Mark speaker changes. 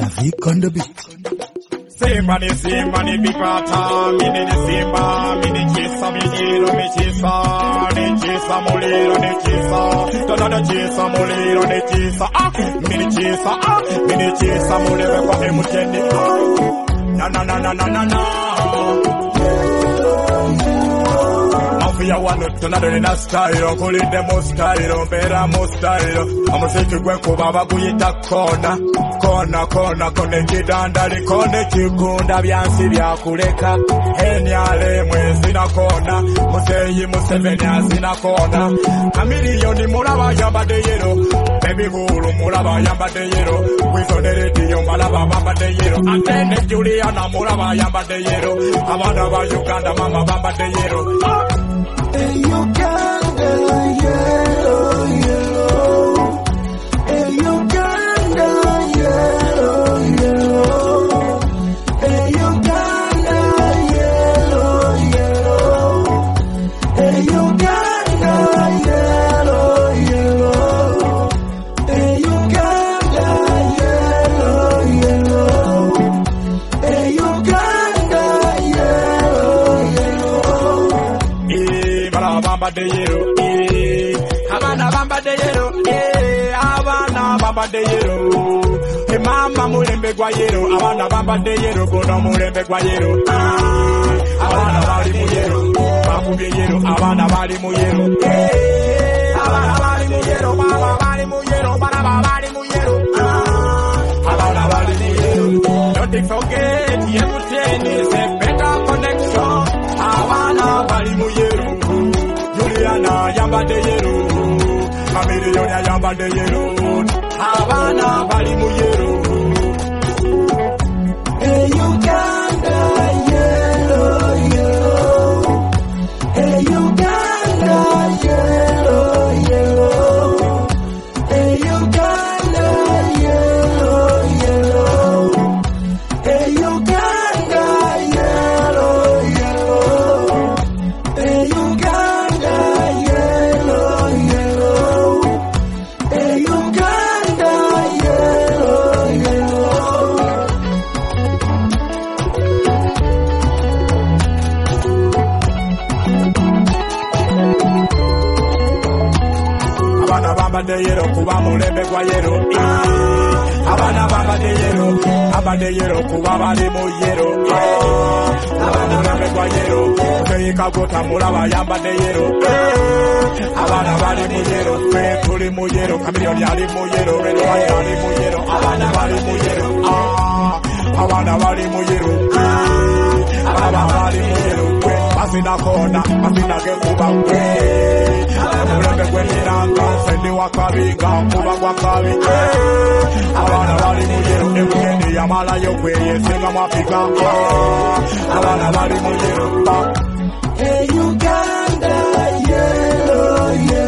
Speaker 1: Vic on the beat.
Speaker 2: Simba ni bipata, mini ni simba, mini chisa, mijiro, ni chisa muliro, ni chisa, tada chisa muliro, ni chisa, mini chisa muliro, kwa emuteni, na. Mafia wano tonado nina style, kulinde mo style, mbera mo style. Amusiki gwe kubaba kuyita kona kone kidandali kone chikunda byansi byakuleka enyale mwezi na kona museyi Museveni azina kona kamiliyoni mulaba yambade yero baby gulu mulaba yambade yero wizondereti yombalaba bambade yero atene Juliana mulaba yambade yero abana ba Uganda mama bambade yero
Speaker 3: Uganda yellow Uganda yellow Uganda yellow Uganda yellow Uganda
Speaker 2: bamba de yero, abana bamba de yero, abana bamba de yero, mama mulembe gwa yero, abana bamba de yero, bono mulembe gwa yero, abana bali mu yero, bakubye yero, abana bali mu yero, abana bali mu yero, mama bali mu yero, bana bali mu yero, abana bali mu yero. Don't forget, everything is a better connection, abana bali mu yero. Juliana yamba de yero, Kamiliyoni yamba de yero, abana bali mu yero.
Speaker 3: Uganda yellow Uganda yellow Uganda yellow Uganda
Speaker 2: Bamba de yero, kuba mulembe kwa yero, abana bamba de yero, kuba bali mu yero, abana mulembe kwa yero, kuyika gota mulaba yamba de yero, abana bali mu yero, tuli mu yero, Kamiliyoni ali mu yero, Redwine ali mu yero, abana bali mu yero, abana bali mu yero, abana bali mu yero, masina kona, masina ke kuba mulembe kwe niranga, sendi wakabiga, kuba kwa kabi, abana bali mu yero, emugeni yamala yokwe, yesinga mwafika, abana bali mu yero,
Speaker 3: Uganda yellow